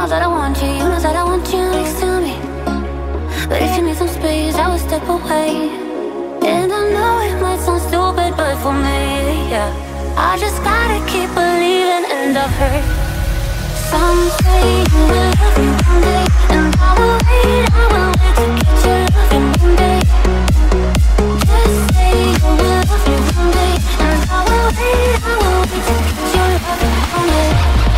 know that I want you, you know that I want you next to me. But if you need some space, I will step away. And I know it might sound stupid, but for me, yeah, I just gotta keep believing. And I've heard some say you will love me one day, and I will wait to get your loving one day. Just say you will love me one day, and I will wait to get your loving one day.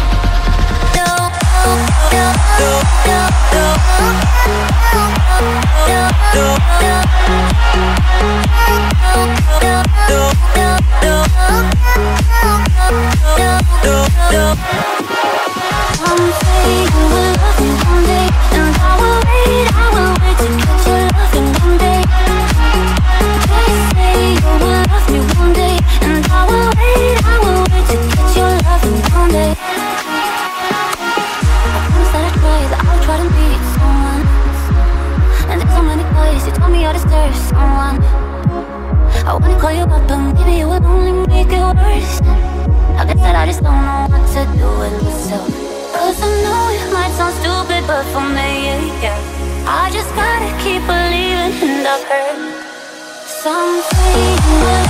I wanna call you up, but maybe it will only make it worse. I guess that I just don't know what to do with myself. Cause I know it might sound stupid, but for me, yeah, I just gotta keep believing. And I've heard some say you will